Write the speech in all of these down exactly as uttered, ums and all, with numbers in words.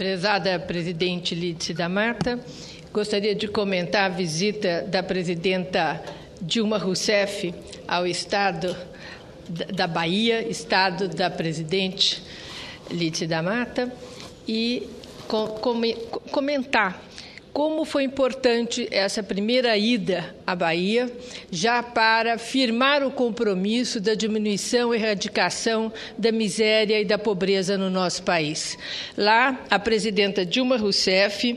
Prezada presidente Lídice da Mata, gostaria de comentar a visita da presidenta Dilma Rousseff ao estado da Bahia, estado da presidente Lídice da Mata, e comentar como foi importante essa primeira ida à Bahia, já para firmar o compromisso da diminuição e erradicação da miséria e da pobreza no nosso país. Lá, a presidenta Dilma Rousseff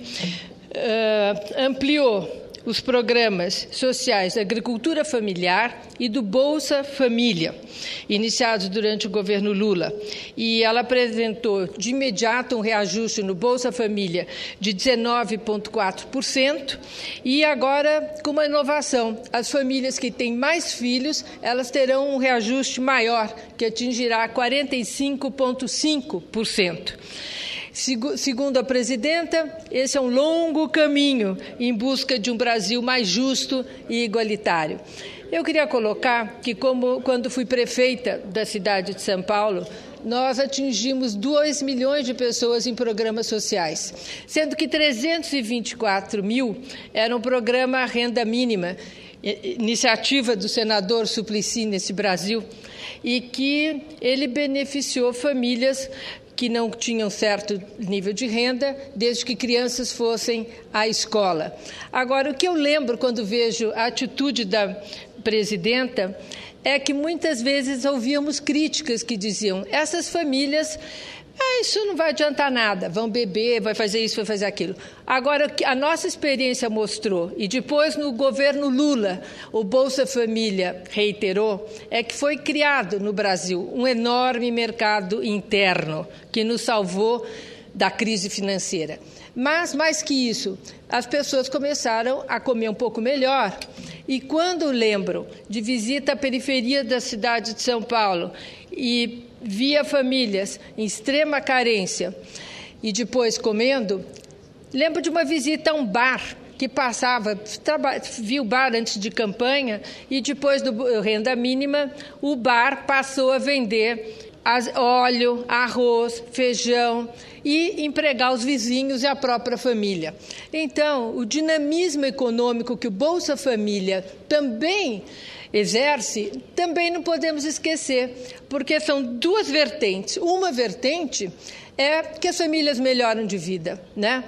uh, ampliou os programas sociais da agricultura familiar e do Bolsa Família, iniciados durante o governo Lula. E ela apresentou de imediato um reajuste no Bolsa Família de dezenove vírgula quatro por cento e agora com uma inovação. As famílias que têm mais filhos, elas terão um reajuste maior, que atingirá quarenta e cinco vírgula cinco por cento. Segundo a presidenta, esse é um longo caminho em busca de um Brasil mais justo e igualitário. Eu queria colocar que, como, quando fui prefeita da cidade de São Paulo, nós atingimos dois milhões de pessoas em programas sociais, sendo que trezentos e vinte e quatro mil eram programa Renda Mínima, iniciativa do senador Suplicy nesse Brasil, e que ele beneficiou famílias que não tinham certo nível de renda, desde que crianças fossem à escola. Agora, o que eu lembro quando vejo a atitude da presidenta é que muitas vezes ouvíamos críticas que diziam: essas famílias, ah, isso não vai adiantar nada, vão beber, vai fazer isso, vai fazer aquilo. Agora, a nossa experiência mostrou, e depois no governo Lula, o Bolsa Família reiterou, é que foi criado no Brasil um enorme mercado interno que nos salvou da crise financeira. Mas, mais que isso, as pessoas começaram a comer um pouco melhor. E quando lembro de visita à periferia da cidade de São Paulo e via famílias em extrema carência e depois comendo, lembro de uma visita a um bar que passava, vi o bar antes de campanha e depois do renda mínima, o bar passou a vender óleo, arroz, feijão e empregar os vizinhos e a própria família. Então, o dinamismo econômico que o Bolsa Família também exerce, também não podemos esquecer, porque são duas vertentes. Uma vertente é que as famílias melhoram de vida, né?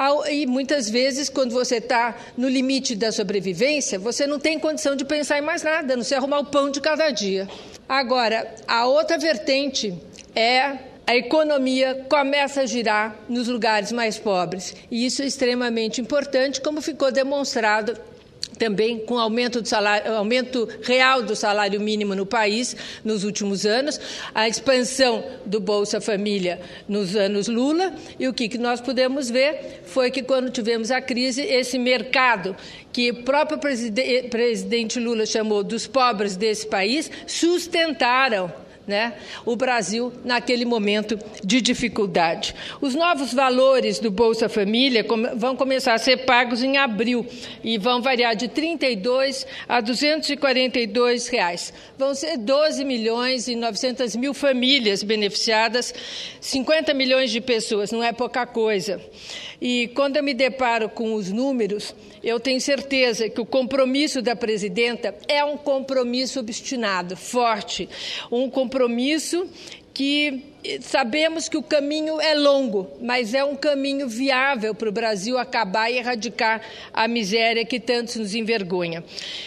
E muitas vezes, quando você está no limite da sobrevivência, você não tem condição de pensar em mais nada, a não ser arrumar o pão de cada dia. Agora, a outra vertente é a economia começa a girar nos lugares mais pobres. E isso é extremamente importante, como ficou demonstrado também com o aumento, do salário, aumento real do salário mínimo no país nos últimos anos, a expansão do Bolsa Família nos anos Lula, e o que nós pudemos ver foi que, quando tivemos a crise, esse mercado que o próprio presidente Lula chamou dos pobres desse país, sustentaram, né, o Brasil naquele momento de dificuldade. Os novos valores do Bolsa Família vão começar a ser pagos em abril e vão variar de trinta e dois a duzentos e quarenta e dois reais. Vão ser doze milhões e novecentas mil famílias beneficiadas, cinquenta milhões de pessoas, não é pouca coisa. E quando eu me deparo com os números, eu tenho certeza que o compromisso da presidenta é um compromisso obstinado, forte, um compromisso que sabemos que o caminho é longo, mas é um caminho viável para o Brasil acabar e erradicar a miséria que tanto nos envergonha.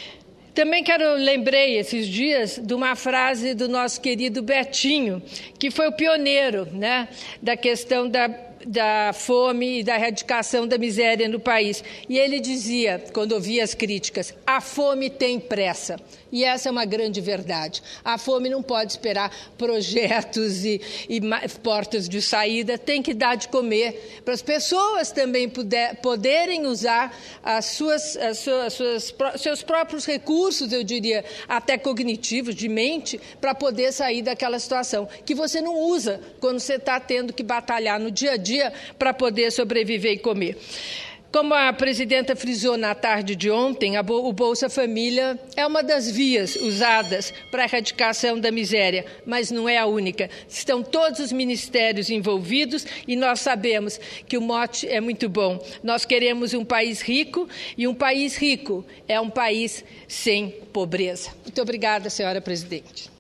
Também quero lembrei esses dias de uma frase do nosso querido Betinho, que foi o pioneiro, né, da questão da da fome e da erradicação da miséria no país. E ele dizia, quando ouvia as críticas, a fome tem pressa. E essa é uma grande verdade. A fome não pode esperar projetos e, e portas de saída, tem que dar de comer para as pessoas também puder, poderem usar as suas, as suas, as suas, seus próprios recursos, eu diria, até cognitivos, de mente, para poder sair daquela situação que você não usa quando você está tendo que batalhar no dia a dia para poder sobreviver e comer. Como a presidenta frisou na tarde de ontem, a Bo- o Bolsa Família é uma das vias usadas para a erradicação da miséria, mas não é a única. Estão todos os ministérios envolvidos e nós sabemos que o mote é muito bom. Nós queremos um país rico e um país rico é um país sem pobreza. Muito obrigada, senhora presidente.